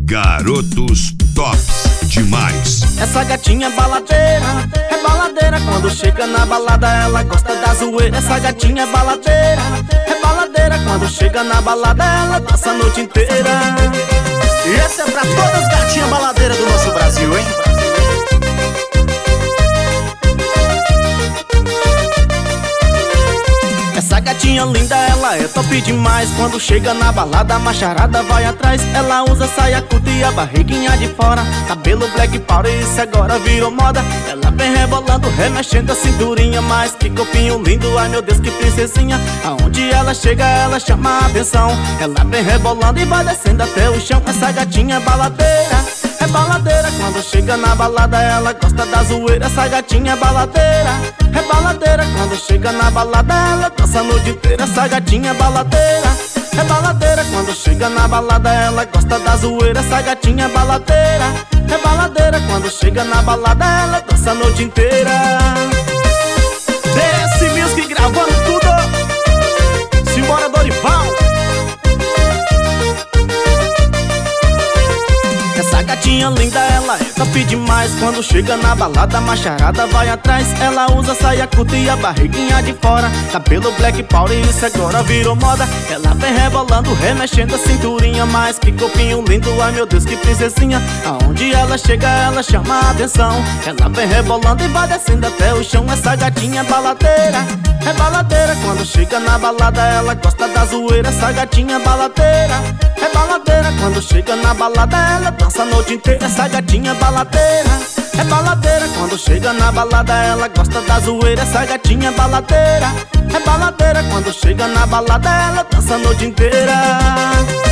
Garotos Tops Demais. Essa gatinha é baladeira, é baladeira. Quando chega na balada ela gosta da zoeira. Essa gatinha é baladeira, é baladeira. Quando chega na balada ela dança a noite inteira. E essa é pra todas as gatinhas baladeiras do nosso Brasil, hein? Essa gatinha linda, ela é top demais. Quando chega na balada, a macharada vai atrás. Ela usa saia curta e a barriguinha de fora, cabelo black power, isso agora virou moda. Ela vem rebolando, remexendo a cinturinha. Mas que corpinho lindo, ai meu Deus, que princesinha. Aonde ela chega, ela chama a atenção. Ela vem rebolando e vai descendo até o chão. Essa gatinha é baladeira, é baladeira. Quando chega na balada ela gosta da zoeira. Essa gatinha é baladeira, é baladeira. Quando chega na balada ela dança a noite inteira. Essa gatinha é baladeira, é baladeira. Quando chega na balada ela gosta da zoeira. Essa gatinha é baladeira, é baladeira. Quando chega na balada ela dança a noite inteira. DS Music gravando tudo. Simbora, Dorival. Essa gatinha linda, ela é top demais. Quando chega na balada, a macharada vai atrás. Ela usa saia curta e a barriguinha de fora, cabelo black power, isso agora virou moda. Ela vem rebolando, remexendo a cinturinha. Mas que corpinho lindo, ai meu Deus, que princesinha. Aonde ela chega, ela chama a atenção. Ela vem rebolando e vai descendo até o chão. Essa gatinha é baladeira, é baladeira. Quando chega na balada, ela gosta da zoeira. Essa gatinha é baladeira, é baladeira. Quando chega na balada, ela dança a noite inteira. Essa gatinha é baladeira, é baladeira. Quando chega na balada ela gosta da zoeira. Essa gatinha é baladeira, é baladeira. Quando chega na balada ela dança a noite inteira.